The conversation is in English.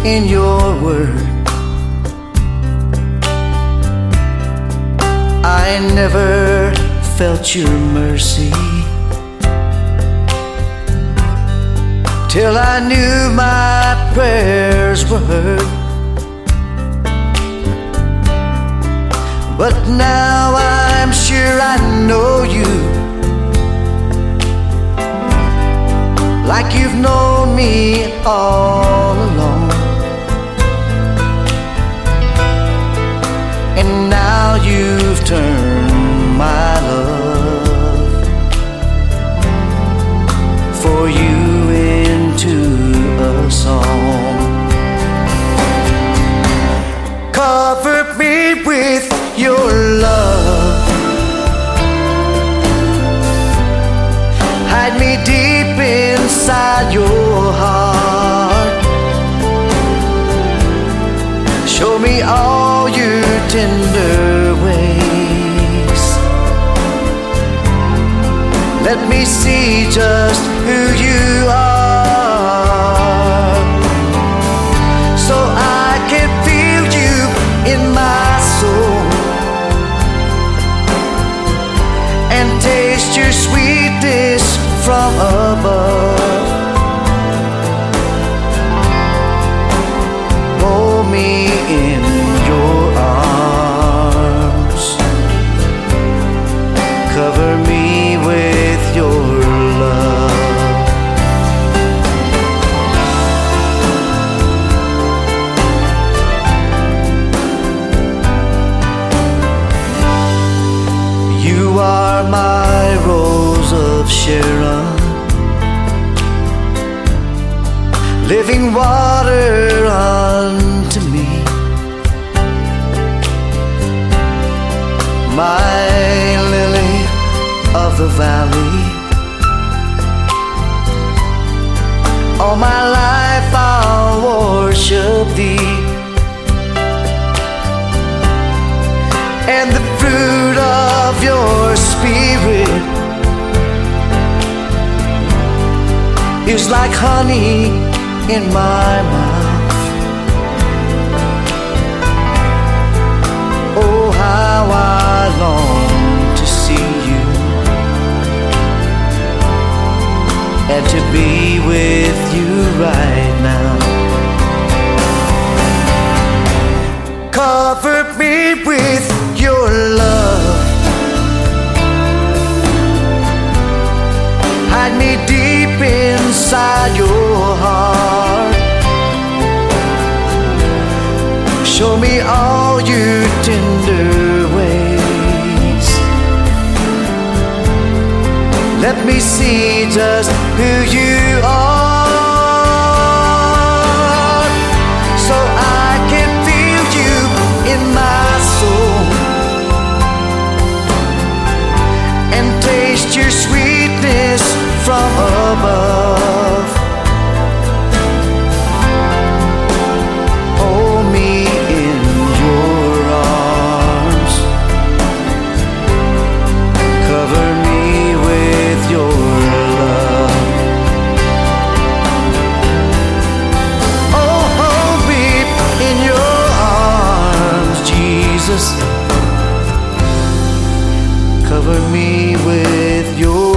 in your word. I never felt your mercy till I knew my prayers were heard. But now I'm sure I know you like you've known me all along. And now you've turned my love for you into a song. Cover me with your love, hide me deep inside your heart. Show me all your tender ways. Let me see just who you are, so I can feel you in my soul and taste your sweetness from above. Hold me in your arms, cover me with your love. You are my rose of Sharon, living water unto me, my lily of the valley. All my life I'll worship thee, and the fruit of your spirit is like honey in my mouth. Oh, how I long to see you and to be with you right now. Cover me with your love, hide me deep inside your heart. Show me all your tender ways. Let me see just who you are, so I can feel you in my soul and taste your sweetness from above. Hold me in your arms, cover me with your love. Oh, hold me in your arms, Jesus, cover me with your